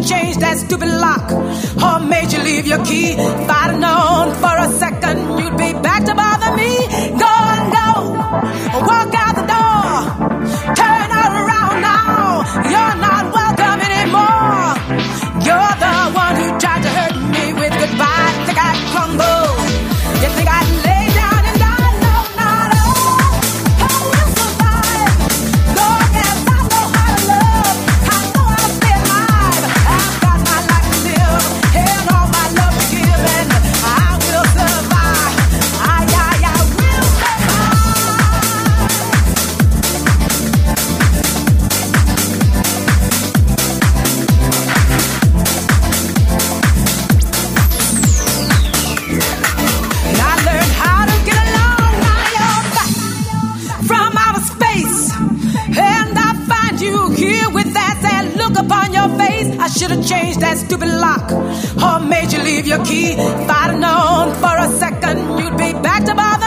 changed that stupid lock or made you leave your key. If I'd have known for a second you'd be back to bother me. Go and go, walk out the door, turn around now. You're not welcome anymore. You're the one who tried to hurt me with goodbye. Think I'd crumble? You think I'd lay down and die? No, not at all. I will survive. Long as I know how to love, I know I'll stay alive. I've got my life to live and all my love to give, and I will survive. I will survive. And I learned how to get along. Now you're back from outer space, and I find you here with that sad look upon your face. I should have changed that stupid lock or made you leave your key. If I'd have known for a second you'd be back to bother